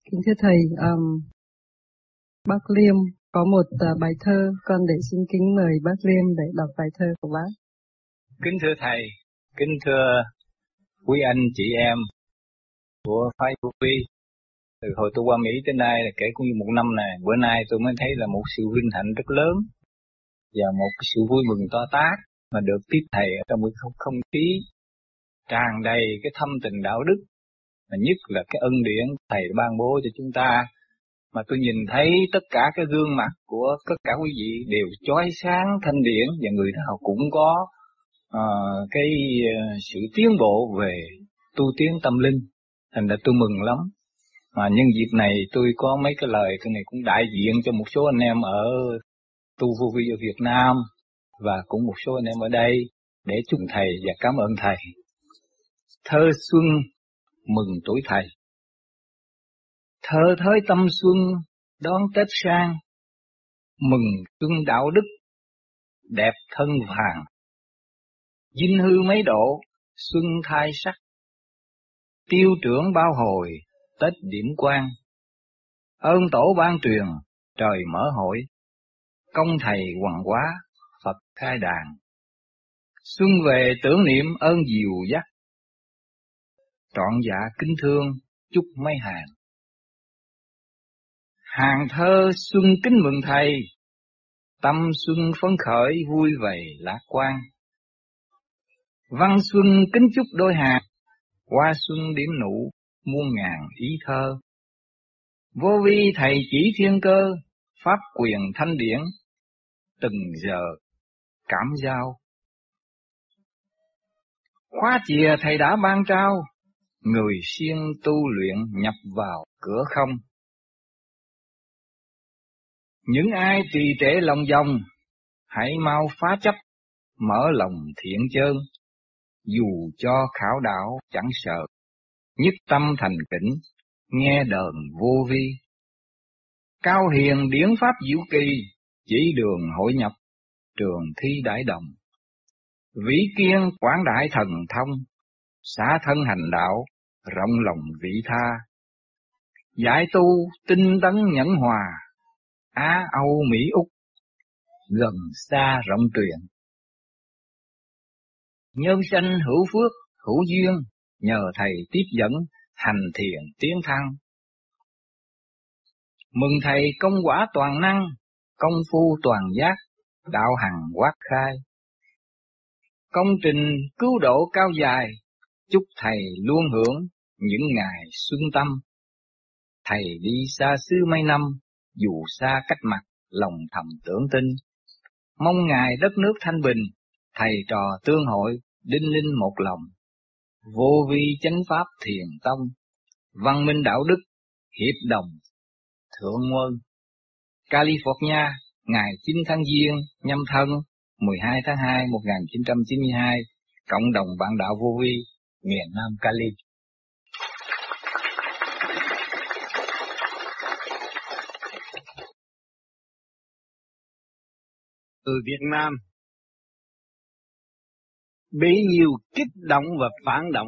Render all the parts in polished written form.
Kính thưa Thầy, bác Liêm có một bài thơ, con để xin kính mời bác Liêm để đọc bài thơ của bác. Kính thưa Thầy, kính thưa quý anh chị em của phái Vô Vi. Từ hồi tôi qua Mỹ tới nay là kể cũng như một năm này, bữa nay tôi mới thấy là một sự vinh hạnh rất lớn và một sự vui mừng to tát mà được tiếp Thầy ở trong một không khí tràn đầy cái thâm tình đạo đức, mà nhất là cái ân điển Thầy ban bố cho chúng ta. Mà tôi nhìn thấy tất cả cái gương mặt của tất cả quý vị đều chói sáng thanh điển, và người nào cũng có cái sự tiến bộ về tu tiến tâm linh. Thành ra tôi mừng lắm. Mà nhân dịp này tôi có mấy cái lời tôi này cũng đại diện cho một số anh em ở tu vô vi ở Việt Nam và cũng một số anh em ở đây để chúc Thầy và cảm ơn Thầy. Thơ xuân mừng tuổi Thầy. Thơ thới tâm xuân đón Tết sang, mừng xuân đạo đức đẹp thân vàng. Dinh hư mấy độ xuân thai sắc, tiêu trưởng bao hồi Tết điểm quan. Ơn tổ ban truyền trời mở hội, công Thầy hoằng hóa Phật khai đàn. Xuân về tưởng niệm ơn dìu dắt, trọn dạ kính thương chúc mấy hàng. Hàng thơ xuân kính mừng Thầy, tâm xuân phấn khởi vui vầy lạc quan. Văn xuân kính chúc đôi hàng, hoa xuân điểm nụ muôn ngàn ý thơ. Vô vi Thầy chỉ thiên cơ, pháp quyền thanh điển, từng giờ cảm giao. Khóa chìa Thầy đã ban trao, người siêng tu luyện nhập vào cửa không. Những ai trì trệ lòng vòng, hãy mau phá chấp, mở lòng thiện chơn. Dù cho khảo đạo chẳng sợ, nhất tâm thành kính, nghe đờn vô vi. Cao hiền điển pháp diệu kỳ, chỉ đường hội nhập, trường thi đại đồng. Vĩ kiên quảng đại thần thông, xả thân hành đạo, rộng lòng vị tha. Giải tu tinh tấn nhẫn hòa, Á Âu Mỹ Úc, gần xa rộng truyền. Nhân sanh hữu phước, hữu duyên, nhờ Thầy tiếp dẫn, hành thiền tiến thăng. Mừng Thầy công quả toàn năng, công phu toàn giác, đạo hằng quát khai. Công trình cứu độ cao dài, chúc Thầy luôn hưởng những ngày xuân tâm. Thầy đi xa xứ mấy năm, dù xa cách mặt, lòng thầm tưởng tin. Mong ngày đất nước thanh bình, Thầy trò tương hội, đinh linh một lòng. Vô vi chánh pháp thiền tông, văn minh đạo đức, hiệp đồng, thượng nguồn. California, ngày 9 tháng Giêng, nhâm thân, 12 tháng 2, 1992, cộng đồng bạn đạo vô vi, miền Nam Cali. Từ Việt Nam bấy nhiêu kích động và phản động,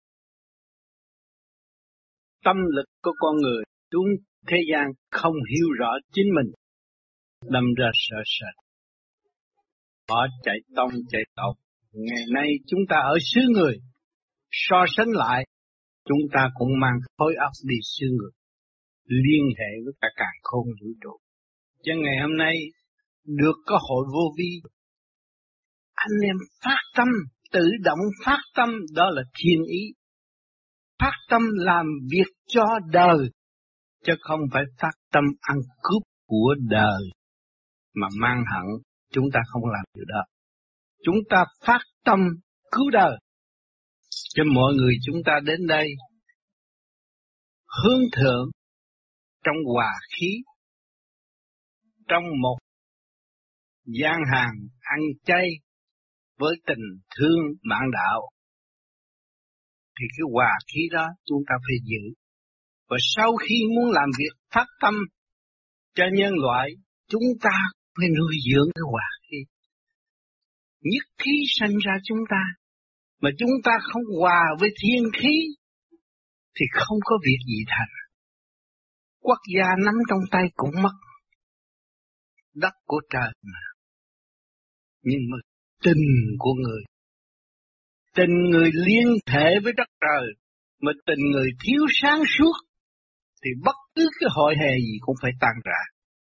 tâm lực của con người xuống thế gian không hiểu rõ chính mình, đâm ra sợ sệt, họ chạy tông chạy tộc. Ngày nay chúng ta ở xứ người, so sánh lại chúng ta cũng mang khối óc đi xứ người, liên hệ với cả càn khôn vũ trụ. Cho ngày hôm nay được có hội vô vi, anh em phát tâm, tự động phát tâm, đó là thiên ý. Phát tâm làm việc cho đời, chứ không phải phát tâm ăn cướp của đời mà mang hận. Chúng ta không làm điều đó. Chúng ta phát tâm cứu đời, cho mọi người chúng ta đến đây hướng thượng trong hòa khí, trong một gian hàng ăn chay với tình thương bạn đạo, thì cái hòa khí đó chúng ta phải giữ. Và sau khi muốn làm việc phát tâm cho nhân loại, chúng ta phải nuôi dưỡng cái hòa khí. Nhất khí sanh ra chúng ta, mà chúng ta không hòa với thiên khí thì không có việc gì thành. quốc gia nắm trong tay cũng mất. Đất của trời mà. Nhưng mà tình của người. Tình người liên thể với đất trời. Mà tình người thiếu sáng suốt. Thì bất cứ cái hội hè gì cũng phải tan rã.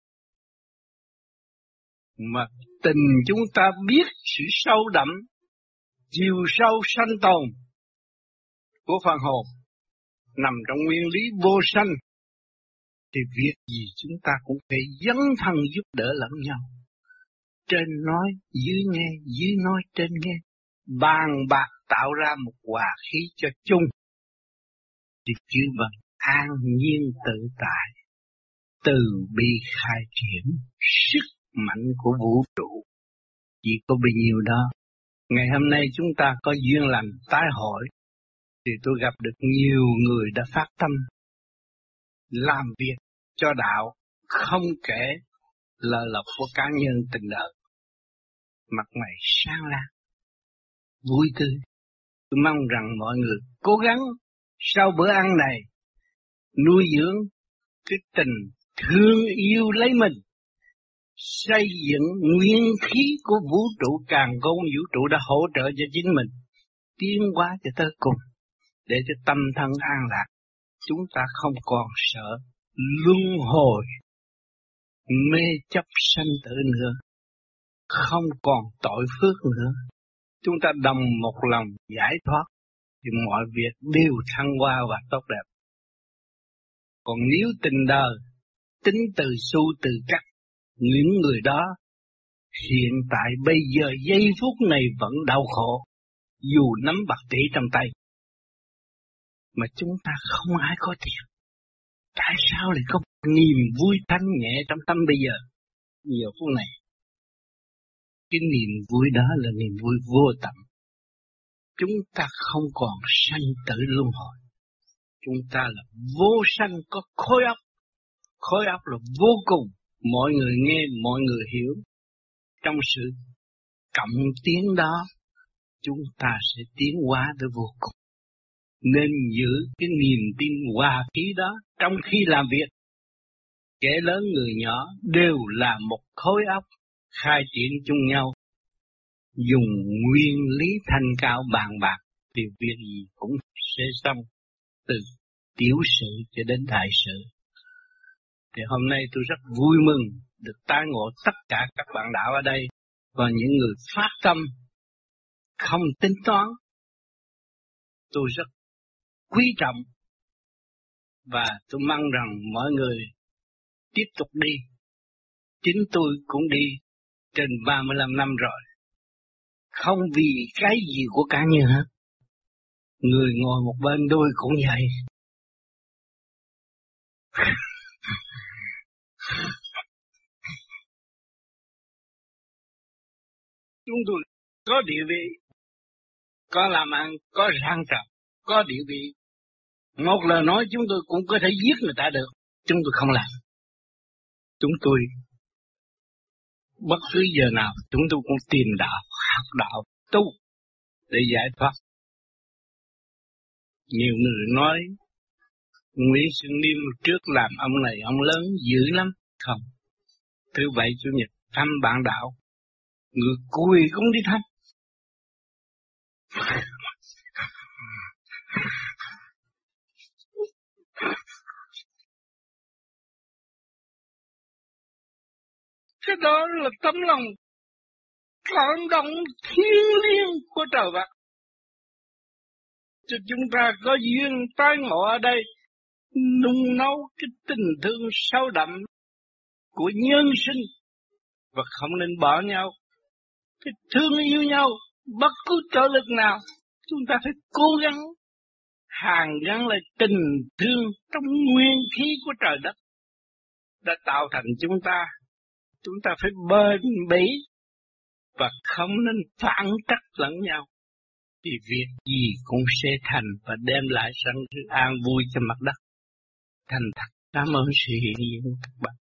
Mà tình chúng ta biết sự sâu đậm, chiều sâu sanh tồn của phần hồn nằm trong nguyên lý vô sanh, thì việc gì chúng ta cũng phải dấn thân giúp đỡ lẫn nhau. Trên nói, dưới nghe, dưới nói, trên nghe. Bàn bạc tạo ra một hòa khí cho chung. Thì chư vật an nhiên tự tại, từ bi khai triển, sức mạnh của vũ trụ. Chỉ có bấy nhiêu đó. Ngày hôm nay chúng ta có duyên lành tái hội, thì tôi gặp được nhiều người đã phát tâm làm việc cho đạo, không kể lợi lộc của cá nhân tình đời. Mặt mày sáng láng, vui tươi. Tôi mong rằng mọi người cố gắng sau bữa ăn này nuôi dưỡng cái tình thương yêu lấy mình, xây dựng nguyên khí của vũ trụ. Càng khôn vũ trụ đã hỗ trợ cho chính mình tiến hóa cho tới cùng, để cho tâm thân an lạc. Chúng ta không còn sợ luân hồi mê chấp sanh tử nữa, không còn tội phước nữa. Chúng ta đồng một lòng giải thoát thì mọi việc đều thăng hoa và tốt đẹp. Còn nếu tình đời tính từ xu từ cắt, những người đó hiện tại bây giờ giây phút này vẫn đau khổ, dù nắm bạc tỷ trong tay. Mà chúng ta không ai có tiền. Tại sao lại có niềm vui thanh nhẹ trong tâm bây giờ, giờ phút này? Cái niềm vui đó là niềm vui vô tận. Chúng ta không còn sanh tử luân hồi. Chúng ta là vô sanh có khối óc. Khối óc là vô cùng. Mọi người nghe, mọi người hiểu. Trong sự cộng tiến đó, chúng ta sẽ tiến hóa tới vô cùng. Nên giữ cái niềm tin hòa khí đó trong khi làm việc. Kẻ lớn người nhỏ đều là một khối óc khai triển chung nhau. Dùng nguyên lý thanh cao bàn bạc thì việc gì cũng sẽ xong, từ tiểu sự cho đến đại sự. Thì hôm nay tôi rất vui mừng được tái ngộ tất cả các bạn đạo ở đây và những người phát tâm không tính toán. Tôi rất quý trọng và tôi mong rằng mọi người tiếp tục đi. Chính tôi cũng đi trên 35 năm rồi. Không vì cái gì của cá nhân hết. Người ngồi một bên tôi cũng vậy. Chúng tôi có địa vị, có làm ăn, có sang trọng, có địa vị. Một lời nói chúng tôi cũng có thể giết người ta được. Chúng tôi không làm. Chúng tôi bất cứ giờ nào chúng tôi cũng tìm đạo, học đạo, tu để giải thoát. Nhiều người nói Nguyễn Xuân Liêm trước làm ông này ông lớn dữ lắm. Không. Thứ Bảy Chủ nhật thăm bạn đạo, người cùi cũng đi thăm. Cái đó là tấm lòng cảm động thiêng liêng của trời Phật. Cho chúng ta có duyên tái ngộ ở đây, nung nấu cái tình thương sâu đậm của nhân sinh và không nên bỏ nhau. Phải thương yêu nhau, bất cứ trở lực nào, chúng ta phải cố gắng hàn gắn lại tình thương trong nguyên khí của trời đất đã tạo thành chúng ta. Chúng ta phải bền bỉ và không nên phản trắc lẫn nhau. Thì việc gì cũng sẽ thành và đem lại sự an vui cho mặt đất. Thành thật cảm ơn sự hiện diện của các bạn.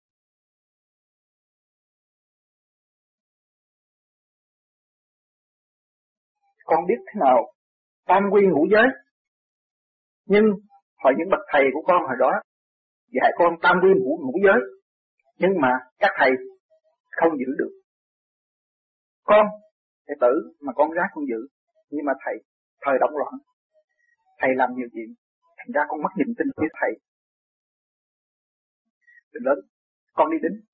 Con biết thế nào tam quy ngũ giới, nhưng hỏi những bậc thầy của con hồi đó dạy con tam quy ngũ giới, nhưng mà các thầy không giữ được. Con đệ tử mà con rác con giữ, nhưng mà thầy thời động loạn, thầy làm nhiều chuyện, thành ra con mất niềm tin với thầy. Từ lớn con đi đến,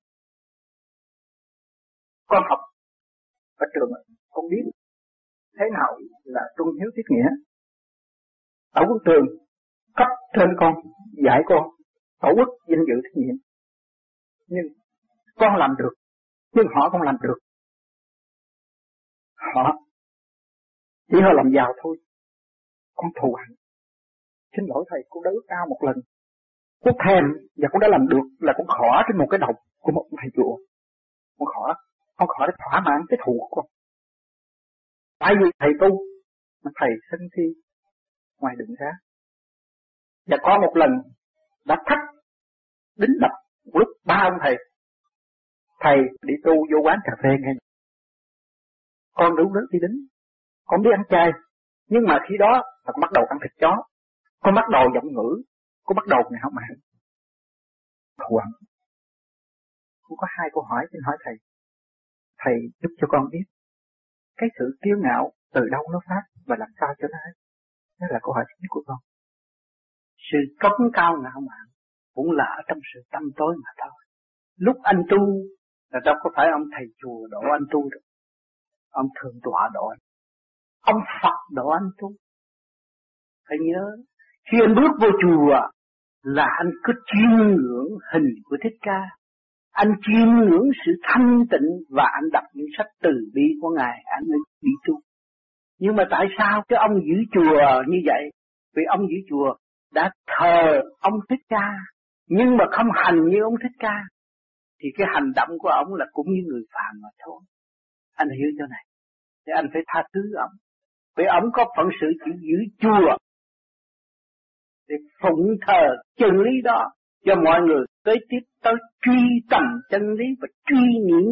con học ở trường, con biết thế nào là trung hiếu tiết nghĩa. Ở quân trường cấp trên con dạy con tổ quốc danh dự trách nhiệm, nhưng con làm được, nhưng họ không làm được. Họ chỉ họ làm giàu thôi. Con thù hận. Xin lỗi thầy, con đã ước ao một lần, con thèm và con đã làm được là con khỏ trên một cái đầu của một thầy chùa. Con khỏ để thỏa mãn cái thù của con. Tại vì thầy tu mà thầy sân si ngoài đường ra. Và có một lần đã thách đính đập lúc 3 ông thầy đi tu vô quán cà phê ngay. Con đúng rất đi đính, con biết ăn chay, nhưng mà khi đó là con bắt đầu ăn thịt chó, con bắt đầu giọng ngữ, con bắt đầu ngạo mạn, thù hận. Con có 2 câu hỏi xin hỏi thầy giúp cho con biết cái sự kiêu ngạo từ đâu nó phát và làm sao cho nó hết. Đó là câu hỏi chính của con. Sự cống cao ngạo mạn cũng là ở trong sự tâm tối mà thôi. Lúc anh tu là đâu có phải ông thầy chùa độ anh tu được, ông thượng tọa độ anh, ông Phật độ anh tu. Phải nhớ, khi anh bước vô chùa là anh cứ chiêm ngưỡng hình của Thích Ca, anh chiêm ngưỡng sự thanh tịnh và anh đọc những sách từ bi của Ngài, anh mới đi tu. Nhưng mà tại sao cái ông giữ chùa như vậy? Vì ông giữ chùa đã thờ ông Thích Ca, nhưng mà không hành như ông Thích Ca, thì cái hành động của ông là cũng như người phàm mà thôi. Anh hiểu chỗ này, thì anh phải tha thứ ông. Vì ông có phận sự chỉ giữ chùa để phụng thờ chân lý đó, cho mọi người tới tiếp tới truy tầm chân lý và truy nghiệm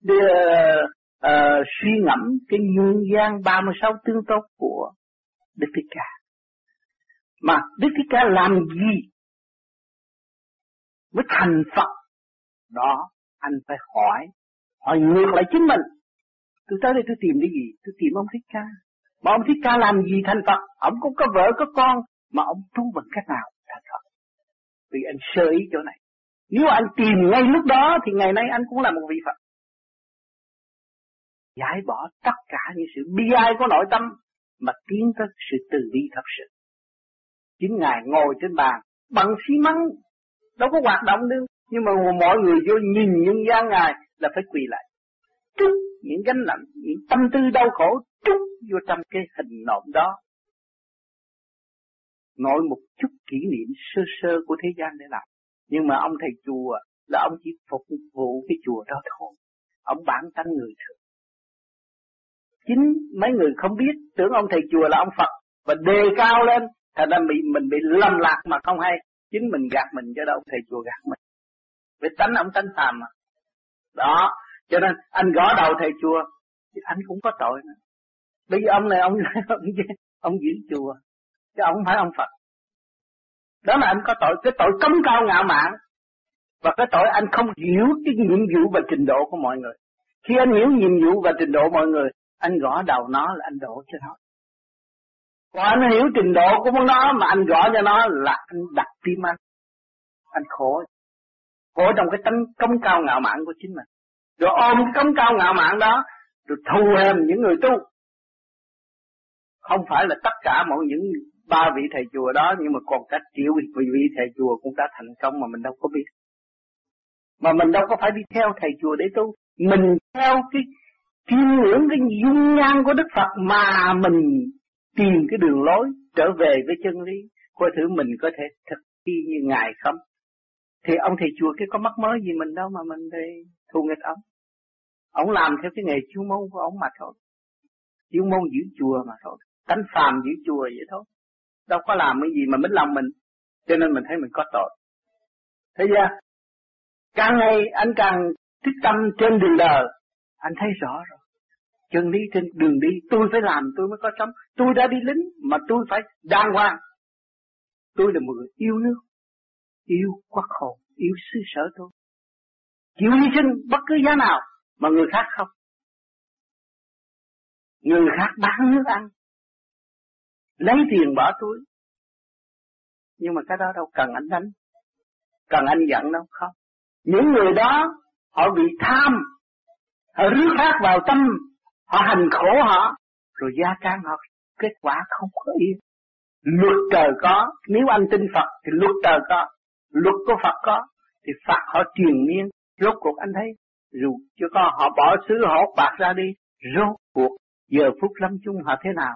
suy ngẫm cái nhân gian 36 tương tốt của Đức Thích Ca. Mà Đức Thích Ca làm gì mới thành Phật? Đó, anh phải hỏi ngược lại chính mình. Tôi tới đây tôi tìm cái gì? Tôi tìm ông Thích Ca. Mà ông Thích Ca làm gì thành Phật? Ông cũng có vợ có con, mà ông tu bằng cách nào thành Phật? Vì anh sơ ý chỗ này. Nếu anh tìm ngay lúc đó thì ngày nay anh cũng là một vị Phật. Giải bỏ tất cả những sự bi ai của nội tâm mà tiến tới sự từ bi thật sự. Chính Ngài ngồi trên bàn bằng xi măng, đâu có hoạt động đâu, nhưng mà mọi người vô nhìn nhân gian Ngài là phải quỳ lại, trút những gánh nặng, những tâm tư đau khổ trút vô trong cái hình nộm đó. Nói một chút kỷ niệm sơ sơ của thế gian để làm. Nhưng mà ông thầy chùa là ông chỉ phục vụ cái chùa đó thôi. Ông bản tánh người thường. Chính mấy người không biết, tưởng ông thầy chùa là ông Phật và đề cao lên, thành ra mình bị lầm lạc mà không hay. Chính mình gạt mình cho đâu ông thầy chùa gạt mình. Vì tánh ông tánh phàm mà. Đó, cho nên anh gõ đầu thầy chùa thì anh cũng có tội nữa. Bây giờ ông này ông giữ chùa, chứ ông không phải ông Phật. Đó là anh có tội, cái tội cống cao ngạo mạn, và cái tội anh không hiểu cái nhiệm vụ và trình độ của mọi người. Khi anh hiểu nhiệm vụ và trình độ mọi người, anh gõ đầu nó là anh đổ cho nó. Còn anh hiểu trình độ của nó mà anh gõ cho nó là anh đặt tim anh khổ trong cái tánh cống cao ngạo mạn của chính mình. Rồi ôm cái cống cao ngạo mạn đó, rồi thù hèn những người tu. Không phải là tất cả mọi những 3 vị thầy chùa đó, nhưng mà còn cả triệu vị thầy chùa cũng đã thành công mà mình đâu có biết. Mà mình đâu có phải đi theo thầy chùa để tu. Mình theo cái chiêm ngưỡng cái dung nhan của Đức Phật mà mình tìm cái đường lối trở về với chân lý. Coi thử mình có thể thực thi như Ngài không. Thì ông thầy chùa cái có mắc mớ gì mình đâu mà mình thì thù nghịch ông. Ông làm theo cái nghề chuyên môn của ông mà thôi. Chuyên môn giữ chùa mà thôi. Tánh phàm giữ chùa vậy thôi. Đâu có làm cái gì mà mến lòng mình. Cho nên mình thấy mình có tội. Thế ra, càng ngày anh càng thích tâm trên đường đời, anh thấy rõ rồi. Chân lý trên đường đi, tôi phải làm tôi mới có sống. Tôi đã đi lính mà tôi phải đàng hoàng. Tôi là một người yêu nước. yêu quốc hồn, yêu xứ sở tôi. Chịu hy sinh bất cứ giá nào mà người khác không. Người khác bán nước ăn, lấy tiền bỏ túi. Nhưng mà cái đó đâu cần anh đánh, cần anh giận đâu, không. Những người đó họ bị tham, họ rước khác vào tâm, họ hành khổ họ, rồi gia can họ, kết quả không có yên. Luật trời có, nếu anh tin Phật thì luật trời có, luật của Phật có, thì Phật họ triền miên. Rốt cuộc anh thấy, dù cho có họ bỏ xứ họ bạc ra đi, rốt cuộc giờ phút lâm chung họ thế nào?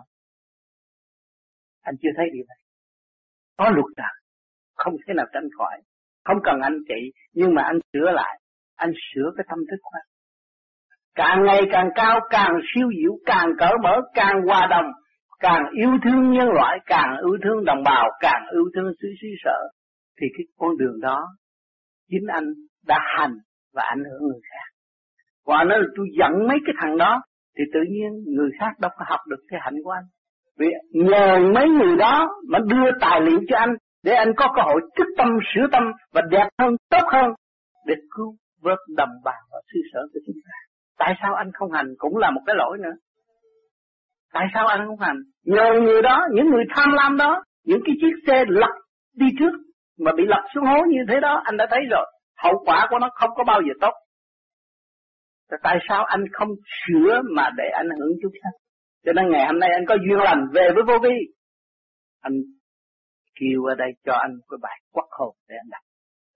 Anh chưa thấy điều này. Có luật trời, không thể nào tránh khỏi. Không cần anh trị, nhưng mà anh sửa lại, anh sửa cái tâm thức của anh. Càng ngày càng cao, càng siêu diệu, càng cởi mở, càng hòa đồng, càng yêu thương nhân loại, càng yêu thương đồng bào, càng yêu thương xứ sở, thì cái con đường đó chính anh đã hành và ảnh hưởng người khác. Và nói là tôi giận mấy cái thằng đó, thì tự nhiên người khác đâu có học được cái hạnh của anh. Vì nhờ mấy người đó mà đưa tài liệu cho anh, để anh có cơ hội thức tâm, sửa tâm và đẹp hơn, tốt hơn, để cứu vớt đồng bào và xứ sở của chúng ta. Tại sao anh không hành cũng là một cái lỗi nữa. Tại sao anh không hành? Nhờ người đó, những người tham lam đó, những cái chiếc xe lật đi trước mà bị lật xuống hố như thế đó, anh đã thấy rồi. Hậu quả của nó không có bao giờ tốt. Tại sao anh không sửa mà để ảnh hưởng chúng ta? Cho nên ngày hôm nay anh có duyên lành về với vô vi. Anh kêu ở đây cho anh cái bài quắc hồn để anh đọc.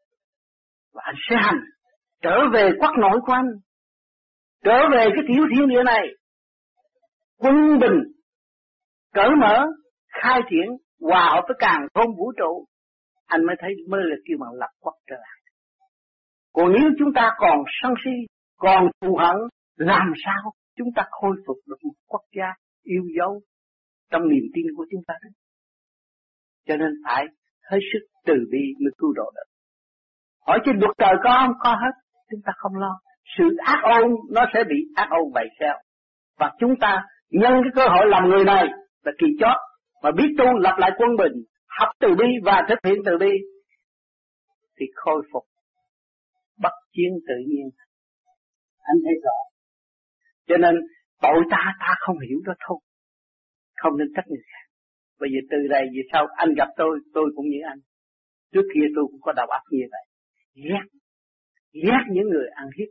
Và anh sẽ hành, trở về quốc nội của anh, trở về cái tiểu thiên địa này, quân bình, cởi mở, khai triển, hòa hợp với càn khôn vũ trụ. Anh mới thấy mới là kêu bằng lập quốc trở lại. Còn nếu chúng ta còn sân si, còn thù hận, làm sao chúng ta khôi phục được một quốc gia yêu dấu trong niềm tin của chúng ta? Cho nên phải hết sức từ bi mới cứu độ được. Hỏi trên luật trời có không? Có hết. Chúng ta không lo. Sự ác ôn nó sẽ bị ác ôn bày xeo. Và chúng ta nhân cái cơ hội làm người này là kỳ chót, mà biết tu lập lại quân bình, học từ bi và thực hiện từ bi, thì khôi phục bất chiến tự nhiên. Anh thấy rõ. Cho nên tội ta không hiểu đó thôi. Không nên trách người khác. Bây giờ từ đây về sau anh gặp tôi cũng như anh. Trước kia tôi cũng có đầu óc như vậy. Ghét những người ăn hiếp.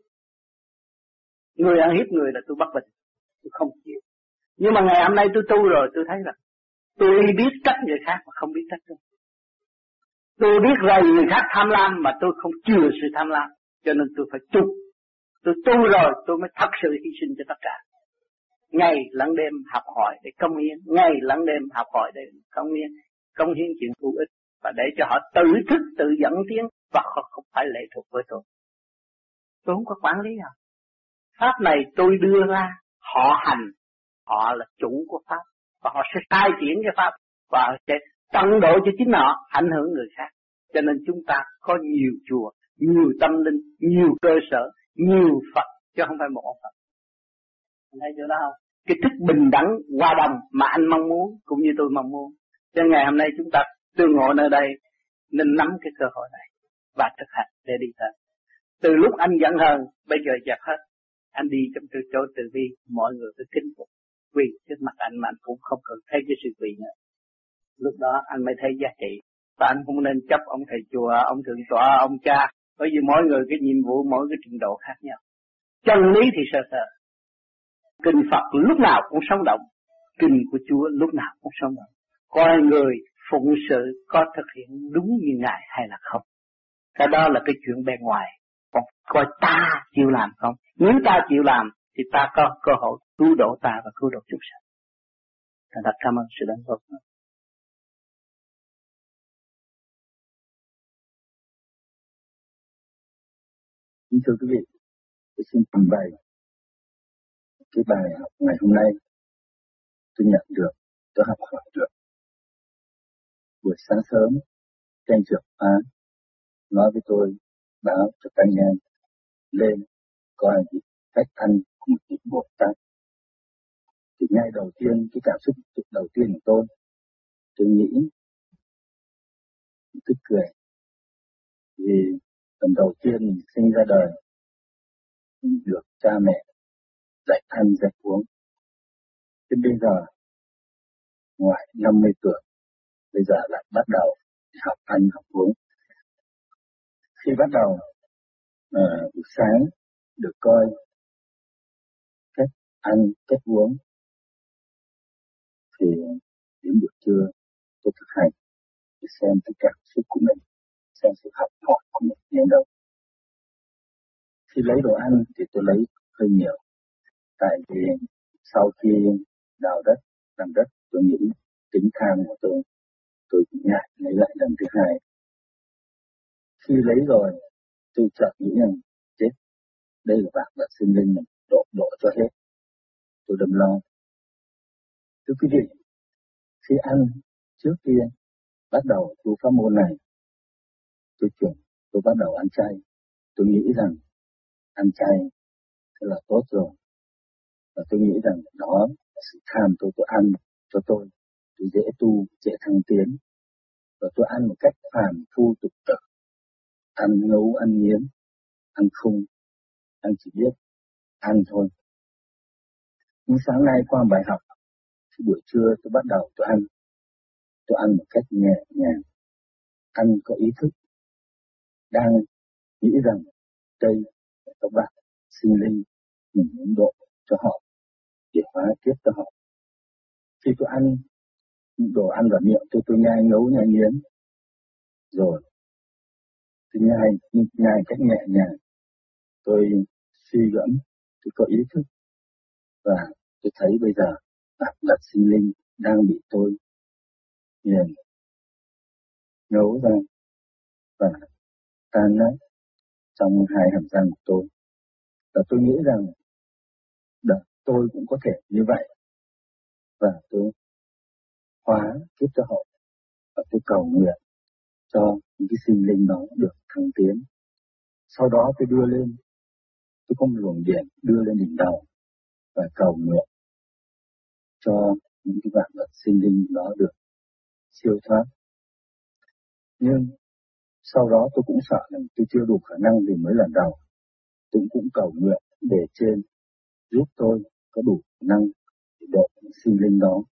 Người ăn hiếp người là tôi bất bình. Tôi không chịu. Nhưng mà ngày hôm nay tôi tu rồi, tôi thấy là tôi biết trách người khác mà không biết trách tôi. Tôi biết rằng người khác tham lam mà tôi không chừa sự tham lam. Cho nên tôi phải tu. Tôi tu rồi tôi mới thật sự hy sinh cho tất cả. Ngày lẫn đêm học hỏi để công hiến. Ngày lẫn đêm học hỏi để công hiến chuyện hữu ích. Và để cho họ tự thức, tự dẫn tiến. Và họ không phải lệ thuộc với tôi. Tôi không có quản lý họ. Pháp này tôi đưa ra, họ hành. Họ là chủ của Pháp. Và họ sẽ khai triển cái Pháp. Và họ sẽ tận độ cho chính họ, ảnh hưởng người khác. Cho nên chúng ta có nhiều chùa, nhiều tâm linh, nhiều cơ sở, nhiều Phật, chứ không phải một ông Phật. Anh thấy chỗ đó không? Cái thức bình đẳng, hòa đồng mà anh mong muốn, cũng như tôi mong muốn. Cho ngày hôm nay chúng ta tương ngộ nơi đây, nên nắm cái cơ hội này, và thực hành để đi tới. Từ lúc anh giận hờn, bây giờ dẹp hết. Anh đi trong chỗ từ bi, mọi người phải kính phục. Quỳ trước mặt anh mà anh cũng không cần thấy cái sự quỳ nữa. Lúc đó anh mới thấy giá trị. Và anh không nên chấp ông thầy chùa, ông thượng tọa, ông cha. Bởi vì mỗi người cái nhiệm vụ, mỗi cái trình độ khác nhau. Chân lý thì sơ sơ. Kinh Phật lúc nào cũng sống động. Kinh của Chúa lúc nào cũng sống động. Coi người phụng sự có thực hiện đúng như Ngài hay là không. Cái đó là cái chuyện bên ngoài. Còn coi ta chịu làm không. Nếu ta chịu làm thì ta có cơ hội cứu độ ta và cứu độ chúng sanh. Thành thật cảm ơn sự đóng góp. Thưa quý vị, tôi xin trình bày cái bài học ngày hôm nay tôi nhận được, tôi học hỏi được. Buổi sáng sớm, Tranh Trưởng Phán nói với tôi, báo cho các anh em lên coi vị Khách Thanh của một vị Bồ Tát. Thì ngay đầu tiên, cái cảm xúc đầu tiên của tôi nghĩ, tôi cười. vì lần đầu tiên mình sinh ra đời, mình được cha mẹ dạy ăn dạy uống. Thế bây giờ, ngoài 50 tuổi, bây giờ lại bắt đầu học ăn học uống. Khi bắt đầu buổi sáng được coi cách ăn, cách uống, thì đến buổi trưa tôi thực hành để xem cái cảm xúc của mình, xem sự học hỏi của mình đến đâu. Khi lấy đồ ăn thì tôi lấy hơi nhiều, tại vì sau khi đào đất, làm đất, tôi nghĩ tính tham của tôi cũng ngại lấy lại lần thứ hai. Khi lấy rồi, tôi chợt nghĩ rằng chết, đây là bạc vật sinh linh mình, độ cho hết. Tôi đâm lo. Thưa quý vị, khi ăn trước kia bắt đầu tu pháp môn này, tôi bắt đầu ăn chay. Tôi nghĩ rằng ăn chay thế là tốt rồi, và tôi nghĩ rằng đó là sự tham tôi ăn cho tôi dễ tu, dễ thăng tiến, và tôi ăn một cách phàm phu tục tử, ăn ngấu, ăn nghiến, ăn không, ăn chỉ biết ăn thôi. Nhưng sáng nay qua bài học, khi buổi trưa tôi bắt đầu tôi ăn một cách nhẹ nhàng, ăn có ý thức, đang nghĩ rằng đây là các bạn sinh linh, mình muốn độ cho họ, để hóa kiếp cho họ. Khi tôi ăn đồ ăn vào miệng tôi nhai ngấu, nhai nghiến, rồi tôi nhai cách nhẹ nhàng, tôi suy gẫm, tôi có ý thức, và tôi thấy bây giờ bản vật sinh linh đang bị tôi nghiền ngấu ra và tan nát trong hai hàm răng của tôi. Và tôi nghĩ rằng tôi cũng có thể như vậy, và tôi hóa kiếp cho họ, và tôi cầu nguyện cho những cái sinh linh đó được thăng tiến. Sau đó tôi đưa lên, tôi có một luồng điện đưa lên đỉnh đầu và cầu nguyện cho những cái vạn vật sinh linh đó được siêu thoát. Nhưng sau đó tôi cũng sợ rằng tôi chưa đủ khả năng vì mới lần đầu. Tôi cũng cầu nguyện để trên giúp tôi có đủ khả năng để độ sinh linh đó.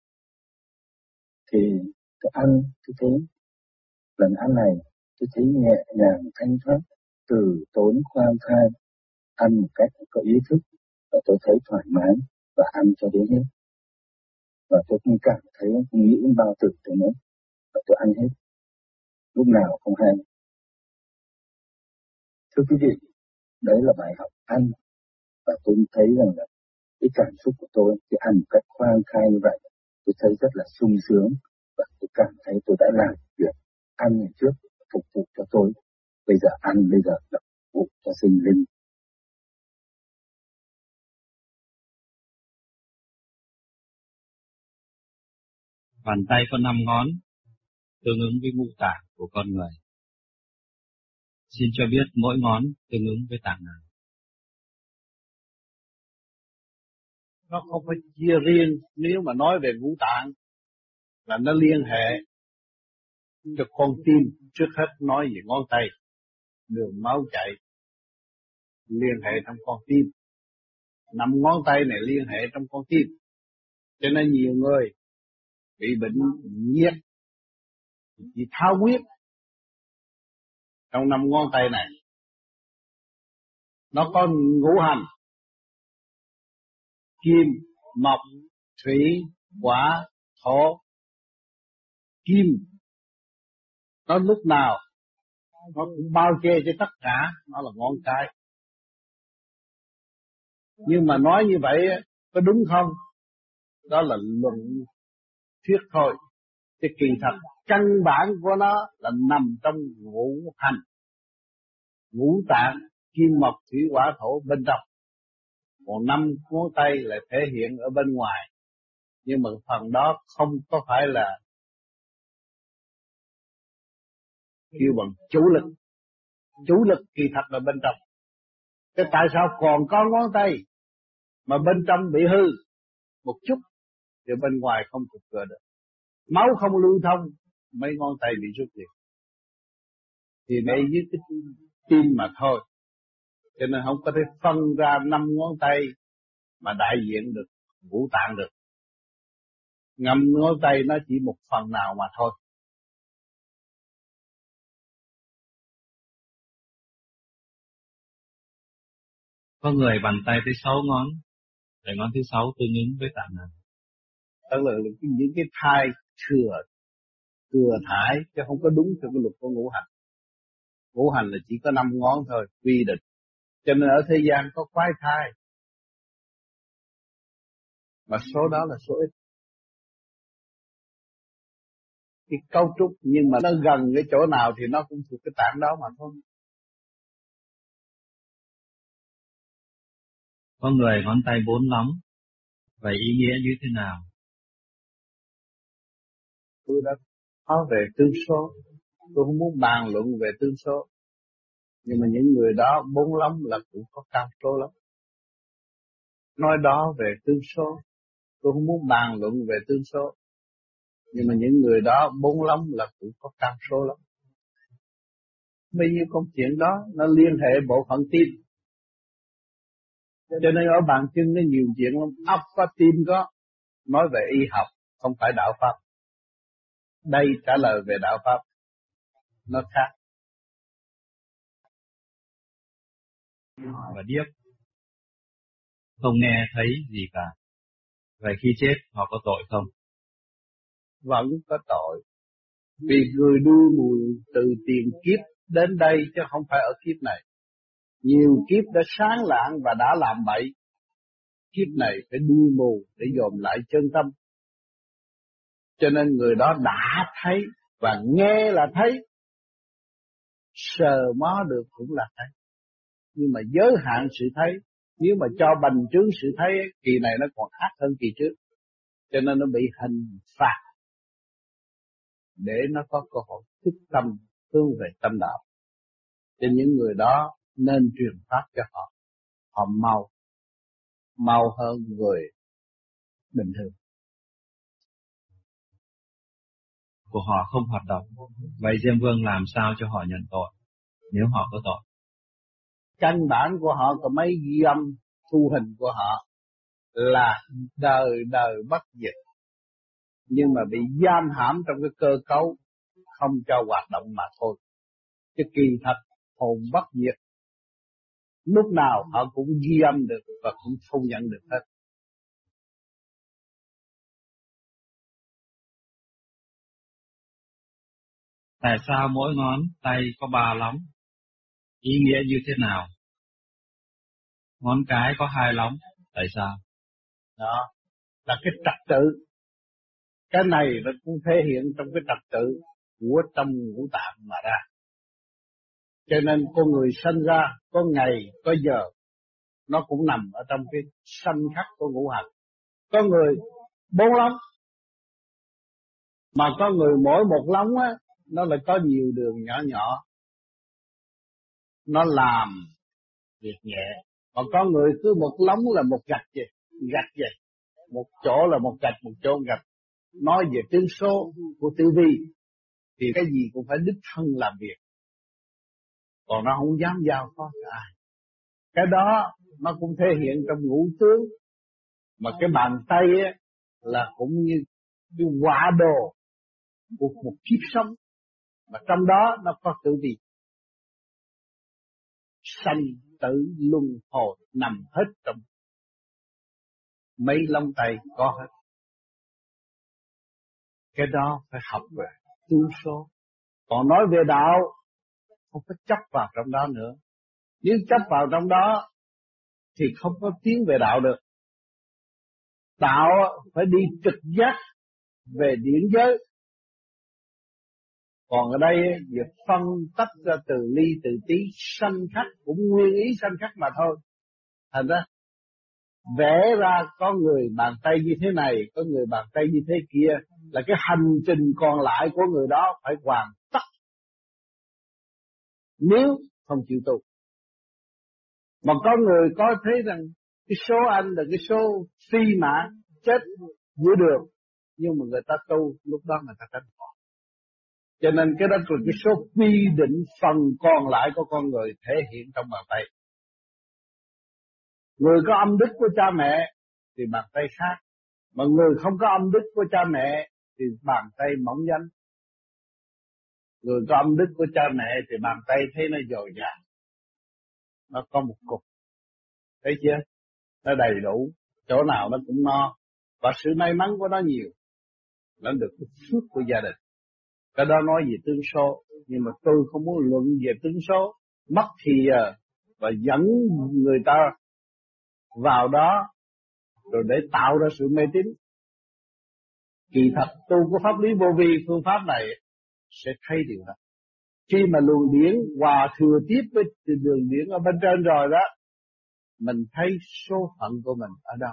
Thì tôi ăn, tôi thấy lần ăn này tôi thấy nhẹ nhàng, thanh thoát, từ tốn, khoan thai, ăn một cách có ý thức, và tôi thấy thoải mái và ăn cho đến hết. Và tôi không cảm thấy, không nghĩ đến bao tử tôi nữa, và tôi ăn hết, lúc nào không hay. Thưa quý vị, đấy là bài học ăn, và tôi thấy rằng là cái cảm xúc của tôi khi ăn một cách khoan thai như vậy, tôi thấy rất là sung sướng, và tôi cảm thấy tôi đã làm việc ăn ngày trước phục vụ cho tôi, bây giờ ăn bây giờ là phục vụ cho sinh linh. Bàn tay có 5 ngón, tương ứng với ngũ tạng của con người. Xin cho biết mỗi ngón tương ứng với tạng nào? Nó không phải chia riêng, nếu mà nói về ngũ tạng là nó liên hệ cho con tim. Trước hết nói về ngón tay, đường máu chạy liên hệ trong con tim. 5 ngón tay này liên hệ trong con tim. Cho nên nhiều người bị bệnh nhiệt chỉ tháo huyết trong 5 ngón tay này. Nó có ngũ hành: kim, mộc, thủy, hỏa, thổ. Kim nó lúc nào nó cũng bao che cho tất cả, nó là ngón cái. Nhưng mà nói như vậy có đúng không? Đó là luận thuyết thôi. Cái kỳ thật căn bản của nó là nằm trong ngũ hành, ngũ tạng, kim mộc thủy hỏa thổ bên trong. Còn 5 ngón tay lại thể hiện ở bên ngoài, nhưng mà phần đó không có phải là kêu bằng chủ lực. Chủ lực kỳ thật là bên trong. Thế tại sao còn có ngón tay mà bên trong bị hư một chút thì bên ngoài không cục cỡ được? Máu không lưu thông, mấy ngón tay bị rút liền. thì để dưới cái tim mà thôi. Cho nên không có thể phân ra 5 ngón tay mà đại diện được ngũ tạng được. 5 ngón tay nó chỉ một phần nào mà thôi. Có người bàn tay tới 6 ngón, để ngón thứ 6 tương ứng với tạng nào? Tức là những cái thai thừa thải, chứ không có đúng theo cái luật của ngũ hành. Ngũ hành là chỉ có 5 ngón thôi, quy định. Cho nên ở thế gian có quái thai, mà số đó là số ít. Cái cấu trúc nhưng mà nó gần cái chỗ nào thì nó cũng thuộc cái tạng đó mà thôi. Có người ngón tay 4 lóng, vậy ý nghĩa như thế nào? Tôi đã nói về tương số, tôi không muốn bàn luận về tương số. Nhưng mà những người đó 4 lóng là cũng có cao số lắm. Nói đó về tương số, tôi không muốn bàn luận về tương số. Nhưng mà những người đó 4 lóng là cũng có cao số lắm. Bao nhiêu công chuyện đó nó liên hệ bộ phận tim. Cho nên ở bàn chân nó nhiều chuyện lắm, óc có tim có. Nói về y học, không phải đạo pháp. Đây trả lời về đạo pháp, nó khác. Và điếc, không nghe thấy gì cả. Vậy khi chết họ có tội không? Vẫn có tội. Vì người đuôi mù từ tiền kiếp đến đây chứ không phải ở kiếp này. Nhiều kiếp đã sáng lạng và đã làm bậy. Kiếp này phải đuôi mù để dòm lại chân tâm. Cho nên người đó đã thấy và nghe là thấy. Sờ mó được cũng là thấy. Nhưng mà giới hạn sự thấy. Nếu mà cho bành trướng sự thấy, kỳ này nó còn ác hơn kỳ trước. Cho nên nó bị hình phạt. Để nó có cơ hội thức tâm hướng về tâm đạo. Cho những người đó nên truyền pháp cho họ. Họ mau hơn người bình thường. Của họ không hoạt động. Vậy Diêm Vương làm sao cho họ nhận tội, nếu họ có tội? Căn bản của họ có mấy ghi âm thu hình của họ là đời đời bất diệt. Nhưng mà bị giam hãm trong cái cơ cấu không cho hoạt động mà thôi. Chứ kỳ thật hồn bất diệt. Lúc nào họ cũng ghi âm được và cũng thu nhận được hết. Tại sao mỗi ngón tay có 3 lóng? Ý nghĩa như thế nào? Ngón cái có 2 lóng, tại sao? Đó là cái trật tự. Cái này nó cũng thể hiện trong cái trật tự của trong ngũ tạng mà ra. Cho nên con người sinh ra có ngày, có giờ, nó cũng nằm ở trong cái sanh khắc của ngũ hành. Có người 4 lóng, mà có người mỗi một lóng á, nó lại có nhiều đường nhỏ nhỏ. Nó làm việc nhẹ. Mà có người cứ một lóng là một gạch vậy. Một chỗ là một gạch, một chỗ gạch. Nói về tương số của tử vi thì cái gì cũng phải đích thân làm việc. Còn nó không dám giao phó cho ai. Cái đó nó cũng thể hiện trong ngũ tướng. Mà cái bàn tay á, là cũng như cái quả đồ của một kiếp sống. Mà trong đó nó có tử vi. Sanh tử luân hồi nằm hết trong mấy lông tay có hết. Cái đó phải học về tương số. Còn nói về đạo, không có chấp vào trong đó nữa. Nếu chấp vào trong đó, thì không có tiến về đạo được. Đạo phải đi trực giác về điển giới. Còn ở đây, việc phân tách ra từ ly từ tí, sanh khắc cũng nguyên ý sanh khắc mà thôi. Thành ra, vẽ ra có người bàn tay như thế này, có người bàn tay như thế kia, là cái hành trình còn lại của người đó phải hoàn tất. Nếu không chịu tu. Mà có người có thấy rằng cái số anh là cái số phi mã, chết giữa đường. Nhưng mà người ta tu, lúc đó người ta tránh khỏi. Cho nên cái đó là cái số quy định phần còn lại của con người thể hiện trong bàn tay. Người có âm đức của cha mẹ thì bàn tay khác, mà người không có âm đức của cha mẹ thì bàn tay mỏng danh. Người có âm đức của cha mẹ thì bàn tay thấy nó dồi dào, nó có một cục, thấy chưa? Nó đầy đủ, chỗ nào nó cũng no, và sự may mắn của nó nhiều, nó được cái phước của gia đình. Cái đó nói về tướng số, nhưng mà tôi không muốn luận về tướng số, mất thì giờ và dẫn người ta vào đó rồi để tạo ra sự mê tín. Kỳ thật tu của pháp lý vô vi phương pháp này sẽ thấy điều đó. Khi mà luồng điển hòa thừa tiếp với đường điển ở bên trên rồi đó, mình thấy số phận của mình ở đâu.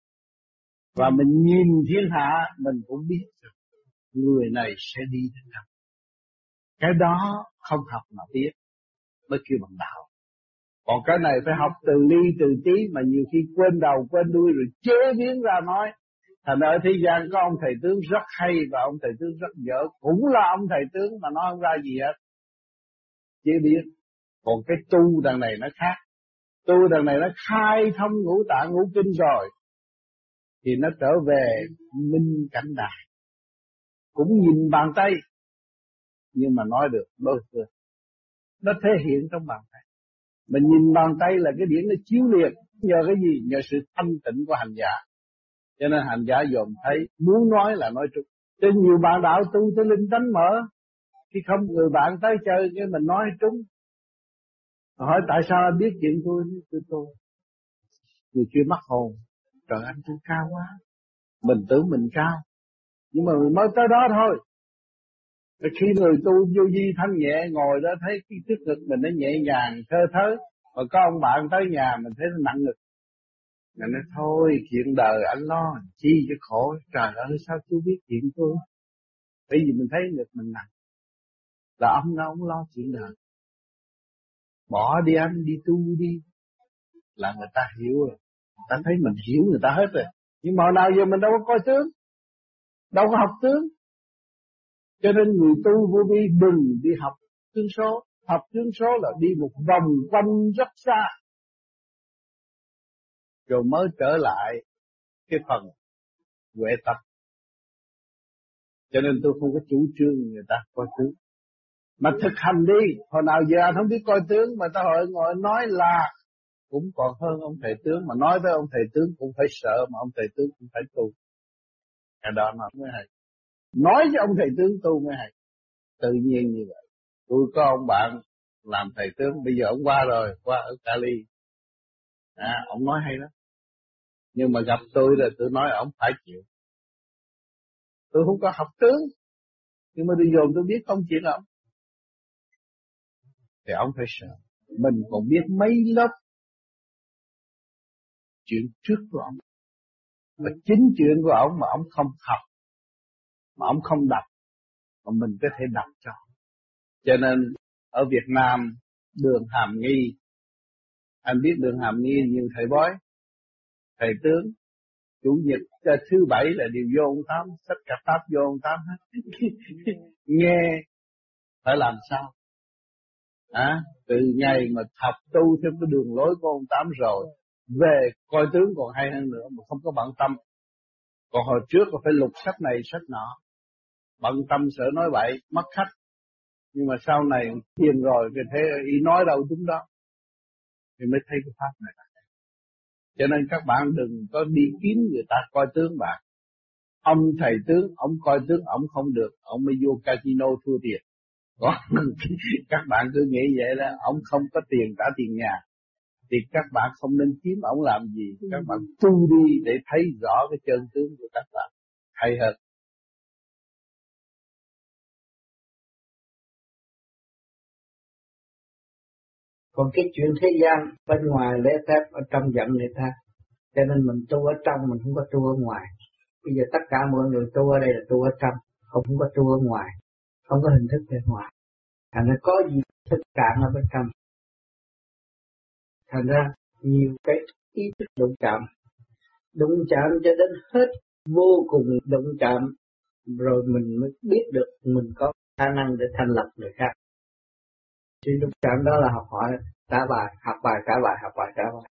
Và mình nhìn thiên hạ mình cũng biết được người này sẽ đi đến đâu. Cái đó không học mà biết, mới kêu bằng đạo. Còn cái này phải học từ ly từ tí, mà nhiều khi quên đầu quên đuôi rồi chế biến ra nói. Thành ở thế gian có ông thầy tướng rất hay và ông thầy tướng rất dở, cũng là ông thầy tướng mà nói không ra gì hết, chế biến. Còn cái tu đằng này nó khác. Tu đằng này nó khai thông ngũ tạng ngũ kinh rồi thì nó trở về minh cảnh đại, cũng nhìn bàn tay nhưng mà nói được đôi phương. Nó thể hiện trong bàn tay. Mình nhìn bàn tay là cái điển nó chiếu liền. Nhờ cái gì? Nhờ sự thanh tịnh của hành giả. Cho nên hành giả dòm thấy, muốn nói là nói trúng. Cho nhiều bạn đạo tu tới linh tánh mở, khi không người bạn tới chơi cái mình nói trúng. Hỏi tại sao anh biết chuyện tôi? Người kia mắc hồn. Trời anh tôi cao quá. Mình tưởng mình cao, nhưng mà mình mới tới đó thôi. Khi người tu vô vi thanh nhẹ ngồi đó thấy cái trước ngực mình nó nhẹ nhàng thơ thớ, mà có ông bạn tới nhà mình thấy nó nặng ngực, mình nói thôi chuyện đời anh lo chi cho khổ. Trời ơi sao chú biết chuyện tôi? Bởi vì mình thấy ngực mình nặng, là ông lo chuyện đời. Bỏ đi anh, đi tu đi, là người ta hiểu rồi. Người ta thấy mình hiểu người ta hết rồi. Nhưng mà nào giờ mình đâu có coi tướng, đâu có học tướng. Cho nên người tu vô vi đừng đi học tướng số. Học tướng số là đi một vòng quanh rất xa, rồi mới trở lại cái phần huệ tập. Cho nên tôi không có chủ trương người ta coi tướng, mà thực hành đi. Hồi nào giờ anh không biết coi tướng mà ta ngồi nói là cũng còn hơn ông thầy tướng. Mà nói với ông thầy tướng cũng phải sợ, mà ông thầy tướng cũng phải tu. Cái đó nó mới hay. Nói với ông thầy tướng tu mới hay. Tự nhiên như vậy. Tôi có ông bạn làm thầy tướng, bây giờ ông qua rồi, qua ở Cali. Ông nói hay lắm. Nhưng mà gặp tôi là tôi nói ông phải chịu. Tôi không có học tướng, nhưng mà đi dồn tôi biết không chuyện ông. Thì ông phải sợ. Mình còn biết mấy lớp chuyện trước của ông. Và chính chuyện của ông mà ông không học, mà ông không đọc, mà mình có thể đọc cho. Cho nên ở Việt Nam đường Hàm Nghi, anh biết đường Hàm Nghi nhiều thầy bói, thầy tướng, chủ nhật thứ bảy là đều vô ông Tám, sách cả pháp vô ông Tám hết. Nghe phải làm sao? Từ ngày mà học tu theo cái đường lối của ông Tám rồi, về coi tướng còn hay hơn nữa mà không có bận tâm. Còn hồi trước có phải lục sách này sách nọ, bận tâm sợ nói bậy, mất khách. Nhưng mà sau này tiền rồi thì thế ý nói đâu đúng đó, thì mới thấy cái pháp này. Cho nên các bạn đừng có đi kiếm người ta coi tướng bạn. Ông thầy tướng, ông coi tướng, ông không được, ông mới vô casino thua tiền. Còn các bạn cứ nghĩ vậy là ông không có tiền trả tiền nhà, thì các bạn không nên kiếm ông làm gì. Các bạn tu đi để thấy rõ cái chân tướng của các bạn hay hơn. Còn cái chuyện thế gian bên ngoài lễ phép, ở trong giận người ta. Cho nên mình tu ở trong, mình không có tu ở ngoài. Bây giờ tất cả mọi người tu ở đây là tu ở trong, không có tu ở ngoài, không có hình thức bên ngoài. Thành ra có gì thực trạng ở bên trong. Thành ra nhiều cái ý thức đụng chạm cho đến hết vô cùng đụng chạm, rồi mình mới biết được mình có khả năng để thành lập người khác. Thì lúc trạng đó là học hỏi trả bài, học bài trả bài, học bài trả bài.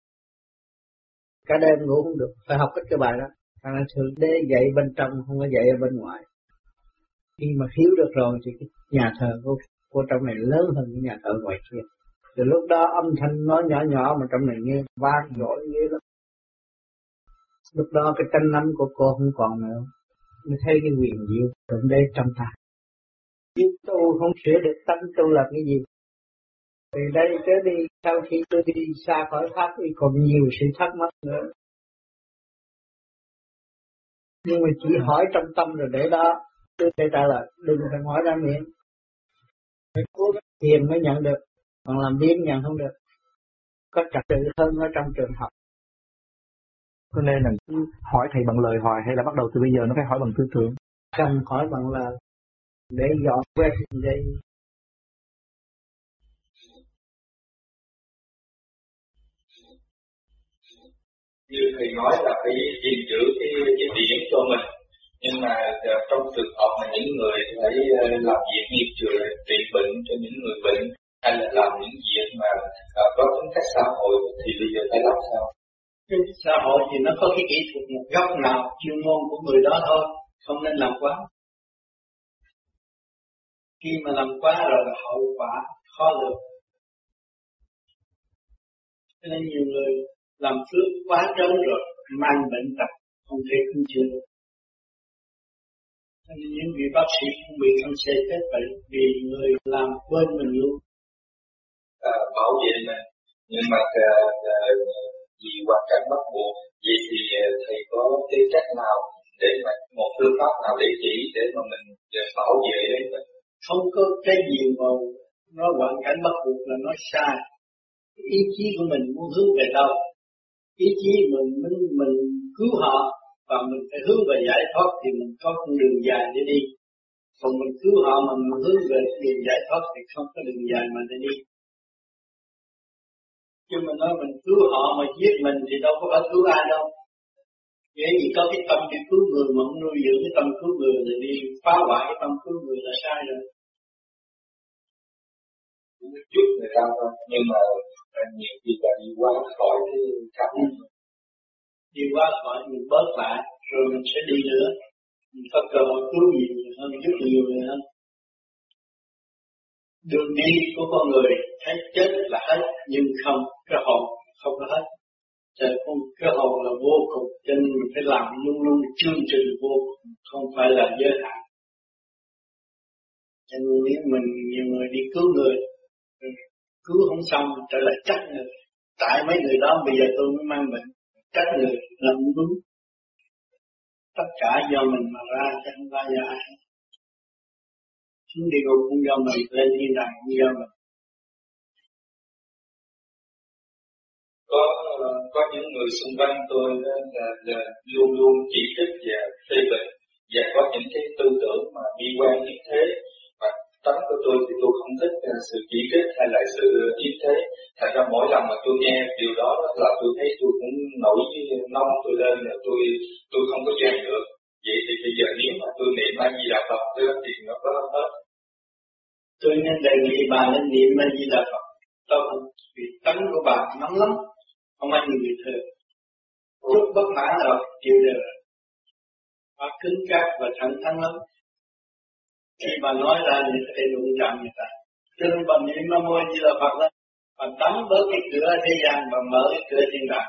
Cả đêm ngủ không được, phải học hết cái bài đó. Thằng Thượng Đế dạy bên trong, không có dạy ở bên ngoài. Khi mà hiểu được rồi thì cái nhà thờ của trong này lớn hơn cái nhà thờ ngoài kia. Từ lúc đó âm thanh nói nhỏ nhỏ mà trong này nghe vang dội ghê lắm. Lúc đó cái tánh nắm của cô không còn nữa. Mới thấy cái quyền diệu Thượng Đế trong ta. Nhưng tôi không sửa được tánh tôi làm cái gì. Từ đây tới đi, sau khi tôi đi xa khỏi Pháp thì còn nhiều sự thắc mắc nữa. Nhưng mà chỉ hỏi trong tâm rồi để đó, tôi sẽ trả lời, đừng phải hỏi ra miệng. Phải cố gắng tiền mới nhận được, còn làm biếng nhận không được. Có trật tự hơn ở trong trường học. Cho nên là hỏi thầy bằng lời hoài hay là bắt đầu từ bây giờ nó phải hỏi bằng tư tưởng? Cần hỏi bằng lời, để dọn quét đây. Như thầy nói là phải gìn giữ cái điển cho mình, nhưng mà trong trường hợp mà những người phải làm việc nghiệp chữa trị bệnh cho những người bệnh, hay là làm những việc mà có tính cách xã hội thì bây giờ phải làm sao? Cái xã hội thì nó có cái kỹ thuật một góc nào chuyên môn của người đó thôi, không nên làm quá. Khi mà làm quá rồi là hậu quả khó lường. Cho nên nhiều người làm phước quá trớn rồi mang bệnh tật không thể cứu chữa được. Cho nên những vị bác sĩ cũng bị không xê chết vậy vì người làm quên mình luôn. Bảo vệ mình, nhưng mà vì hoàn cảnh bắt buộc, vậy thì thầy có cái cách nào để mà một phương pháp nào để chỉ để mà mình bảo vệ đấy? Không có cái gì mà nó hoàn cảnh bắt buộc là nói sai. Ý chí của mình muốn hướng về đâu, ý chí mình cứu họ và mình phải hướng về giải thoát thì mình có con đường dài để đi. Còn mình cứu họ mà mình hướng về đường giải thoát thì không có đường dài mà để đi. Chứ mình nói mình cứu họ mà giết mình thì đâu có phải cứu ai đâu. Vậy thì có cái tâm để cứu người mà không nuôi dưỡng cái tâm cứu người thì đi phá hoại cái tâm cứu người là sai rồi. Chút người ta thôi, nhưng mà nhiều khi là đi qua khỏi cái cảm nhận. Đi qua khỏi mình bớt lại rồi mình sẽ đi nữa. Mình có cơ hội cứu nhiều hơn, giúp nhiều người hơn. Đường đi của con người thấy chết là hết, nhưng không, cái hồn không có hết. Cho nên cái hồn là vô cùng, cho nên mình phải làm luôn luôn chương trình vô cùng, không phải là giới hạn. Cho nên nếu mình nhiều người đi cứu người, cứu không xong trở lại trách người. Tại mấy người đó bây giờ tôi mới mang bệnh, trách người là không đúng. Tất cả do mình mà ra, chứ không phải do ai. Xuống địa ngục cũng do mình, lên thiên đàng cũng do mình. Có những người xung quanh tôi là luôn luôn chỉ trích và phê bình, và có những cái tư tưởng mà bi quan yếm thế, mà tánh của tôi thì tôi không thích sự chỉ trích hay là sự yếm thế. Thành ra mỗi lần mà tôi nghe điều đó là tôi thấy tôi cũng nổi nóng tôi lên, là tôi không có dàn được. Vậy thì bây giờ nếu mà tôi niệm A Di Đà Phật thì nó có hết. Tôi nên đề nghị bà nên niệm A Di Đà Phật. Tôi không, vì tánh của bà nóng lắm, không ai nhiều người thường. Chút bất mãn rồi, chịu được. Bà cứng cáp và thẳng thắn lắm. Khi bà nói ra thì có thể đụng chạm người ta. Cho nên bà niệm Nam Mô A Di Đà Phật đó, bà đóng bớt cái cửa thế gian và mở cái cửa thiên đàng.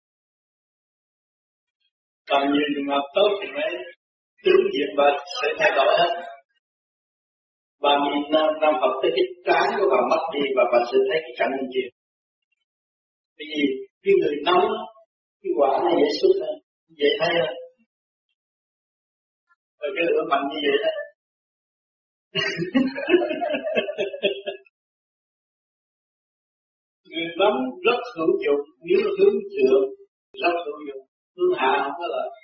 Còn nhiều trường hợp tốt thì mấy tướng diện bà sẽ thay đổi hết. Bà niệm Nam Phật tới cái trán của bà mất đi và bà sẽ thấy cái cảnh bên kia. Bởi vì cái người nóng, cái quả nó dễ xuất hơn, dễ thấy hơn. Và cái lửa mạnh như vậy đó. Người nóng rất hữu dụng, nếu hướng thượng rất hữu dụng, hướng hạ không có lợi.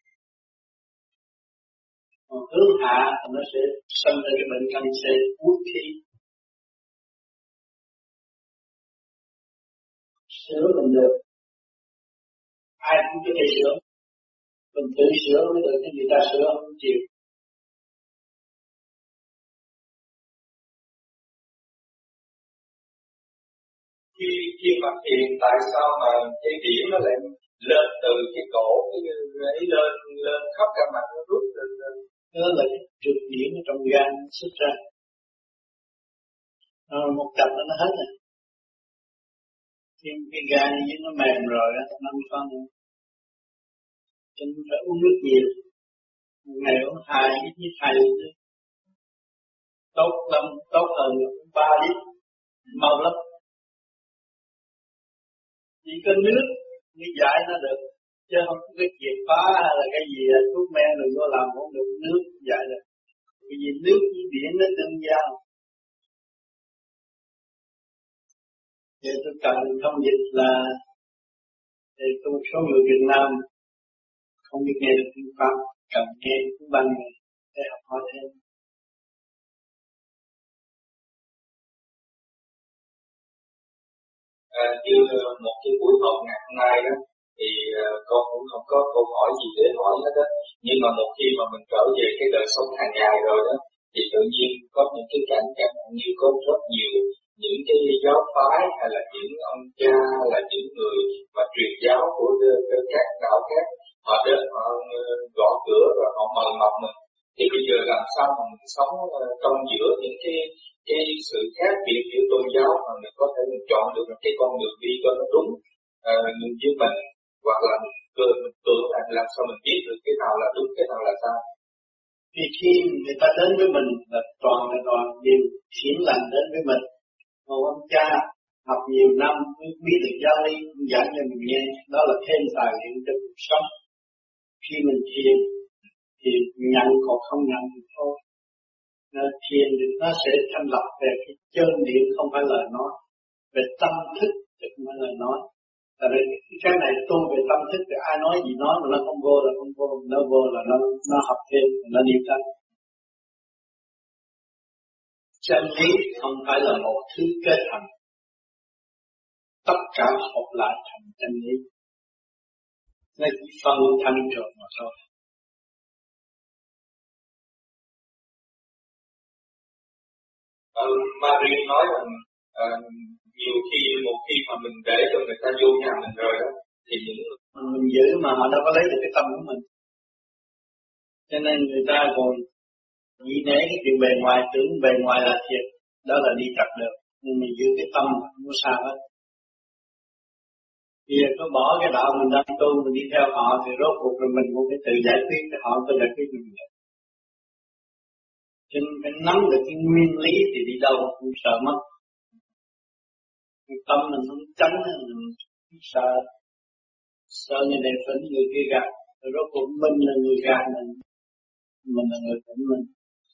Còn hướng hạ thì nó sẽ sinh ra cái bệnh cancer hút khí. Sửa mình được, ai cũng có thể sửa, mình tự sửa mới được, cái người ta sửa không chịu. khi mà thiền tại sao mà cái điểm nó lại lên từ cái cổ cái lên lên khắp cả mặt nó rút lên. Đó là cái trượt điểm ở trong gan xuất ra. Một cặp nó hết rồi. Cái gan với nó mềm rồi đó, nó không có nữa. Cho nên phải uống nước nhiều. Ngày uống 2 ít 2 lít. Tốt lắm, tốt hơn 3 lít. Mau lắm. Chỉ có nước mới giải nó được. Chứ không có cái chuyện phá hay là cái gì thuốc men rồi vô làm không được, nước giải được. Bởi vì nước với biển nó tương giao. Vậy tôi cần thông dịch là để có một số người Việt Nam không biết nghe được tiếng Pháp, cần nghe tiếng Văn để học hỏi thêm. Như một cái buổi họp ngày hôm nay đó, thì con cũng không có câu hỏi gì để hỏi hết đó. Nhưng mà một khi mà mình trở về cái đời sống hàng ngày rồi đó, thì tự nhiên có những cái cảnh như có rất nhiều những cái giáo phái hay là những ông cha hay là những người mà truyền giáo của các đạo khác, họ đến họ gõ cửa rồi họ mời mọc mình. Thì bây giờ làm sao mà mình sống trong giữa những cái sự khác biệt giữa tôn giáo mà mình có thể mình chọn được một cái con đường đi cho nó đúng với mình, hoặc là mình tưởng là làm sao mình biết được cái nào là đúng, cái nào là sai. Vì khi người ta đến với mình là toàn điều thiện lành đến với mình. Một ông cha học nhiều năm biết được giáo lý giảng cho mình nghe, đó là thêm tài liệu cho cuộc sống. Khi mình thiền thì nhận còn không nhận thì thôi. Thiền thì nó sẽ thanh lọc về cái chân điển, không phải lời nói, về tâm thức chứ không phải lời nói. Tại vì cái này tu về tâm thức thì ai nói gì nói mà nó không vô là không vô, nó vô là nó học thêm, nó đi tới. Chân lý không phải là một thứ kết thành, tất cả hợp lại thành chân lý. Nó chỉ phân thanh rồi mà thôi. Marie nói rằng nhiều khi một khi mà mình để cho người ta vô nhà mình rồi đó, thì những mình giữ mà họ đâu có lấy được cái tâm của mình. Cho nên người ta còn nghĩ nể cái chuyện bề ngoài, tưởng bề ngoài là thiệt, đó là đi chặt được. Nhưng mình giữ cái tâm không có sao hết. Bây giờ có bỏ cái đạo mình đang tu, mình đi theo họ thì rốt cuộc rồi mình cũng phải tự giải quyết, thì họ phải giải quyết mình được. Cho nên phải nắm được cái nguyên lý thì đi đâu cũng sợ mất. Cái tâm mình không tránh, mình sợ người này phỉnh người kia gạt, rồi rốt cuộc mình là người gạt mình là người phỉnh mình.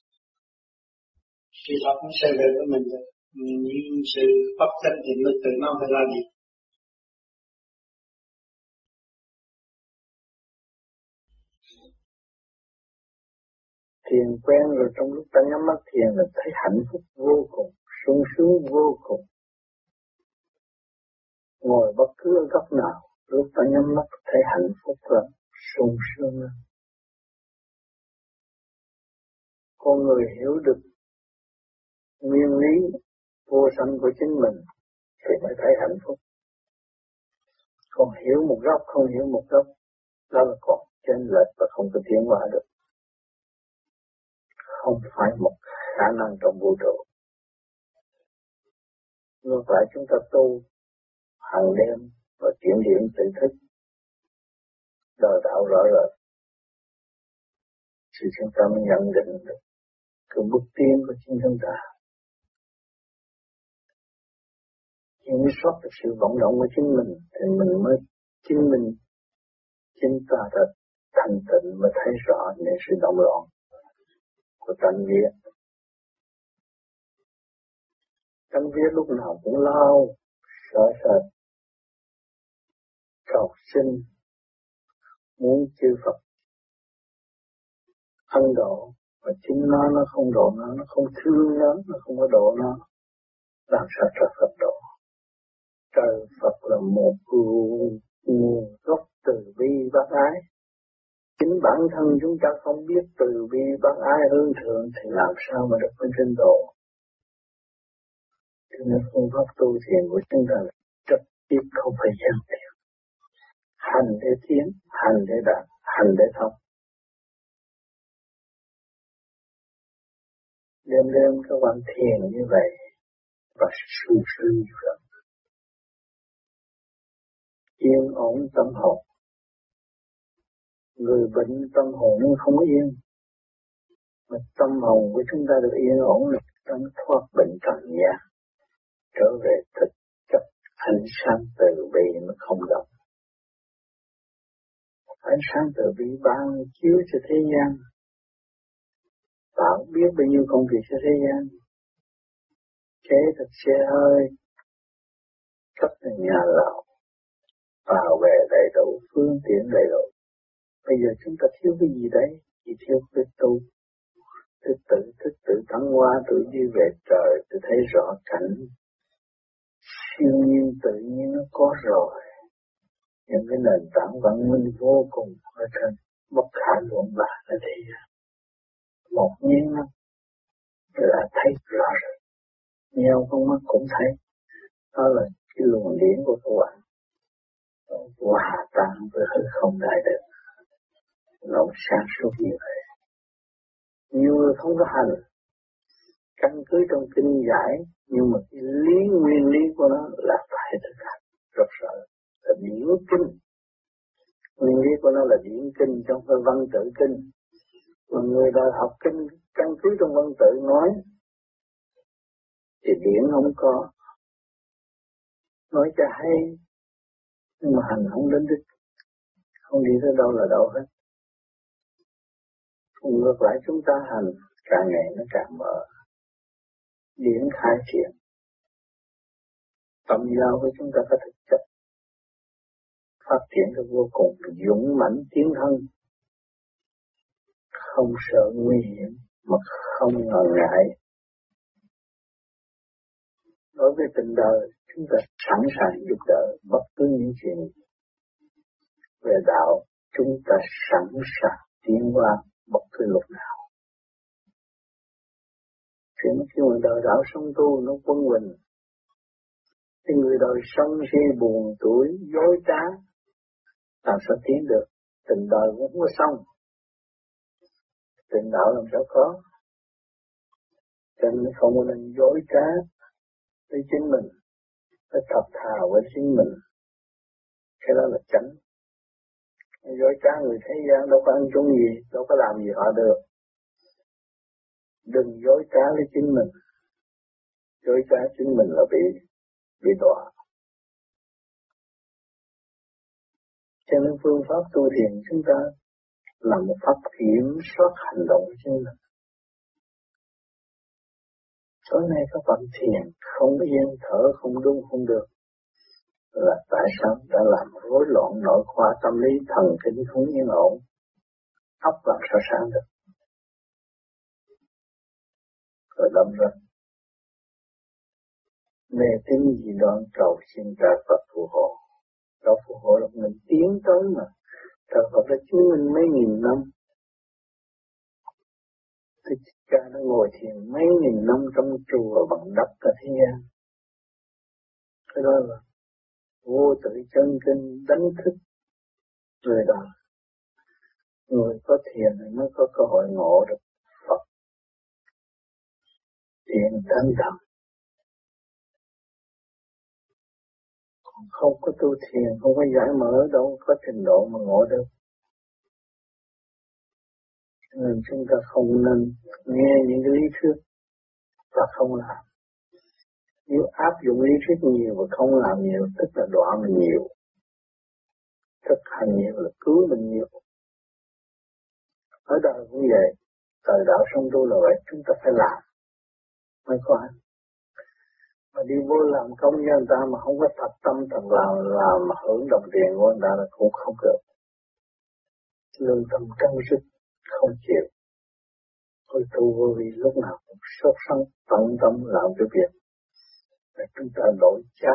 Khi họ cũng sẽ về với mình rồi, những sự bất chánh thì nó tự nó phải ra đi. Thiền quen rồi trong lúc ta nhắm mắt thiền là thấy hạnh phúc vô cùng, sung sướng vô cùng. Ngồi bất cứ ở góc nào, lúc ta nhắm mắt thấy hạnh phúc lắm, sung sướng lắm. Con người hiểu được nguyên lý vô sanh của chính mình thì mới thấy hạnh phúc. Còn hiểu một góc, không hiểu một góc, đó là còn chênh lệch và không có tiến hóa được. Không phải một khả năng trong vũ trụ. Ngược lại chúng ta tu hàng đêm và chuyển điểm tự thức, đời đạo rõ rệt, thì chúng ta mới nhận định được cái bước tiến của chính chúng ta. Khi mới thoát được sự vận động của chính mình thì mình mới chính ta đã thành tịnh mới thấy rõ những sự động loạn của tánh vía. Tánh vía lúc nào cũng lao, sợ sệt, cầu xin, muốn chư Phật ân độ, và chính nó không độ nó không thương nó không có độ nó, làm sao cho Phật độ? Trời Phật là một nguồn gốc từ bi bác ái. Chính bản thân chúng ta không biết từ bi bác ái hướng thượng thì làm sao mà được bên trên độ. Cho nên phương pháp tu thiền của chúng ta là trực tiếp không phải gián tiếp. Hành để tiến, hành để đạt, hành để thông. Đêm đêm các bạn thiền như vậy và sung sướng như vậy. Yên ổn tâm hồn. Người bệnh tâm hồn nó không yên. Mà tâm hồn của chúng ta được yên ổn là trong thoát bệnh trần gian. Trở về thực chất ánh sáng từ bi nó không động. Ánh sáng từ bi ban chiếu cho thế gian. Tạo biết bao nhiêu công việc cho thế gian. Kế thật xe hơi, cấp là nhà lầu, vào về đầy đủ, phương tiện đầy đủ. Bây giờ chúng ta thiếu cái gì đấy? Chỉ thiếu cái tu. Thức tự thăng hoa, tự đi về trời, tự thấy rõ cảnh. Siêu nhiên tự nhiên nó có rồi. Những cái nền tảng văn minh vô cùng ở trên bất khả luận bạc là thế. Một nhiên nó là thấy rõ rồi. Nhiều con mắt cũng thấy. Đó là cái luồng điển của các bạn. Hòa tan với hư không đại định. Nó sáng suốt như vậy. Nhiều người không có hành. Căn cứ trong kinh giải. Nhưng mà cái nguyên lý của nó là phải thực hành. Rất rõ. Là điển kinh. Nguyên lý của nó là điển kinh trong cái văn tự kinh. Mà người đời học kinh căn cứ trong văn tự nói. Thì điển không có. Nói cho hay. Nhưng mà hành không đến đích. Không đi tới đâu là đâu hết. Ngược lại chúng ta hành càng ngày nó càng mở. Điển khai triển. Tâm giao của chúng ta có thực chất. Phát triển được vô cùng dũng mãnh tiến thân. Không sợ nguy hiểm mà không ngần ngại. Đối với tình đời chúng ta sẵn sàng giúp đỡ bất cứ những chuyện. Về đạo chúng ta sẵn sàng tiến qua bất cứ lúc nào. Khi người đời đạo sống tu nó quân bình. Thì người đời sống si buồn tuổi, dối trá. Làm sao tiến được? Tình đời cũng không có xong. Tình đạo làm sao có? Cho nên không có nên dối trá với chính mình. Phải thật thà với chính mình. Cái đó là chánh. Dối trá người thế gian đâu có ăn chung gì, đâu có làm gì họ được. Đừng dối trá với chính mình. Dối trá chính mình là bị đọa. Cho nên phương pháp tu thiền chúng ta là một pháp kiểm soát hành động của chính mình. Tối nay các bạn thiền không yên, thở không đúng không được. Là tại sao đã làm rối loạn nội khoa tâm lý thần kinh không yên ổn. Óc làm sao sáng được. Rồi đâm ra mê tín dị đoan cầu xin trời Phật phù hộ. Trời phù hộ là mình tiến tới mà. Trời Phật đã chứng minh mấy nghìn năm. Thì cha đã ngồi thiền mấy nghìn năm trong chùa bằng đất cả thế gian. Cái đó là vô tự chân kinh đánh thức người đời. Người có thiền thì mới có cơ hội ngộ được Phật. Thiền thanh thần. Còn không có tu thiền, không có giải mở đâu có trình độ mà ngộ được. Nên chúng ta không nên nghe những cái lý thuyết và không làm. Nếu áp dụng lý thuyết nhiều và không làm nhiều, tức là đọa mình nhiều. Thực hành nhiều là cứu mình nhiều. Ở đời cũng vậy. Thời đạo sống tu là vậy, chúng ta phải làm. Mới có ăn. Mà đi vô làm công cho người ta mà không có thật tâm thật làm mà hưởng đồng tiền của người ta là cũng không được. Lương tâm căng sức, không chịu. Thôi tu vô vi lúc nào cũng sốt sắng tận tâm làm cái việc. Để chúng ta đổi chắc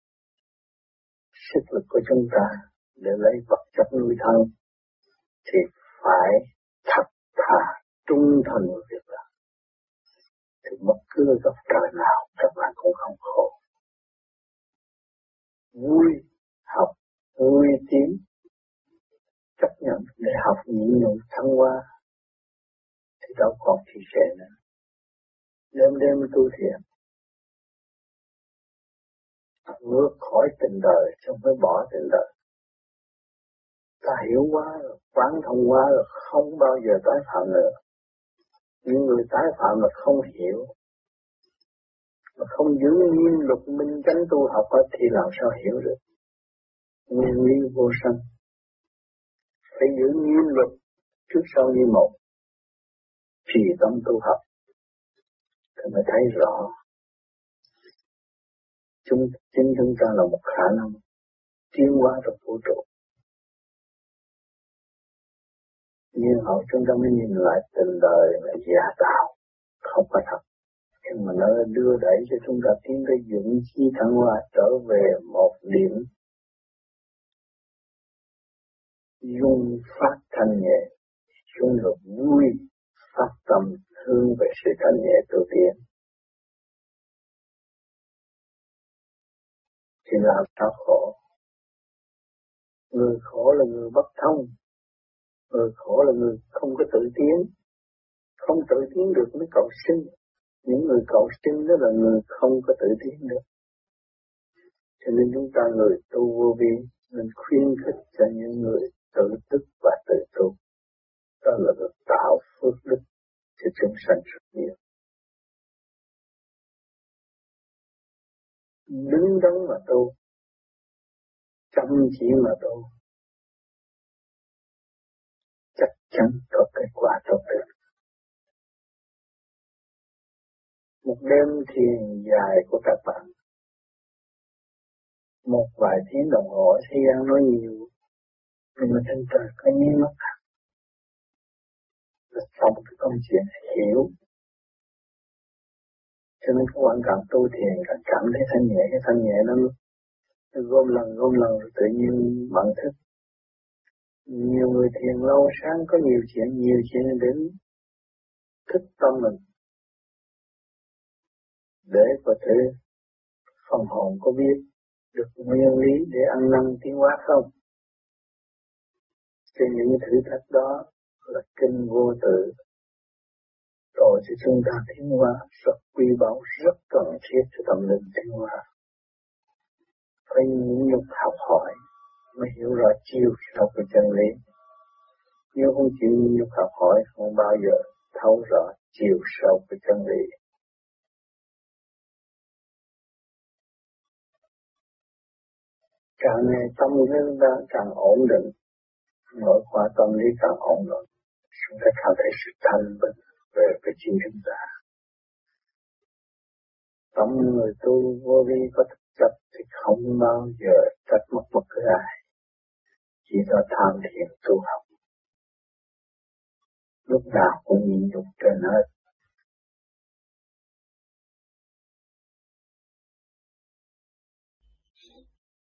sức lực của chúng ta để lấy vật chất nuôi thân thì phải thật thà trung thành với việc làm. Thì bất cứ góc trời nào các bạn cũng không khổ. nặng để học nhịn nhục thăng hoa thì đâu còn trì trệ nữa. Đêm tu thiền vượt khỏi tình đời chứ không phải bỏ tình đời. Ta hiểu quá rồi, quán thông quá rồi, không bao giờ tái phạm nữa. Những người tái phạm là không hiểu, mà không giữ nghiêm luật minh chánh tu học thì làm sao hiểu được nguyên lý vô sanh. Phải giữ nghiêm luật trước sau như một, trì tâm tu học thì mới thấy rõ chính chúng ta là một khả năng tiến hóa trong vũ trụ. Nhưng hậu chúng ta mới nhìn lại tình đời là giả tạo, không có thật. Nhưng mà nó đưa đẩy cho chúng ta tiến tới dũng khí thăng hoa, trở về một điểm dung phát thanh nhẹ, dung lực vui phát tâm hướng về sự thanh nhẹ tự tiến. Thì làm sao khổ? Người khổ là người bất thông, người khổ là người không có tự tiến, không tự tiến được mới cầu sinh. Những người cầu sinh đó là người không có tự tiến được. Cho nên chúng ta người tu vô vi nên khuyến khích cho những người tự tức và tự tu. Đó là được tạo phước đức cho chúng sanh rất nhiều. Đứng đắn mà tu, chăm chỉ mà tu, chắc chắn có kết quả tốt đẹp. Một đêm thiền dài của các bạn, một vài tiếng đồng hồ thế gian nói nhiều, nhưng mà trên trời có nháy mắt là xong cái công chuyện hiểu. Cho nên các bạn càng tu thiền càng cảm thấy thanh nhẹ, cái thanh nhẹ nó gom lần rồi tự nhiên bạn thức. Nhiều người thiền lâu sáng có nhiều chuyện đến thức tâm mình để có thể phần hồn có biết được nguyên lý để ăn năn tiến hóa không. Trên những thử thách đó là kinh vô tự, rồi thì chúng ta tiến hóa rất quý báu, rất cần thiết cho tâm linh tiến hóa. Phải nhịn nhục học hỏi mới hiểu rõ chiều sâu của chân lý. Nếu không chịu nhịn nhục học hỏi, không bao giờ thấu rõ chiều sâu của chân lý. Càng ngày tâm lý ta càng ổn định, nội khoa tâm lý càng ổn định, chúng ta cảm thấy sự thanh bình về chính chúng ta. Tâm người tu vô vi có thực chất thì không bao giờ trách móc bất cứ ai, chỉ có tham thiền tu học. Lúc nào cũng nhịn nhục trên hết,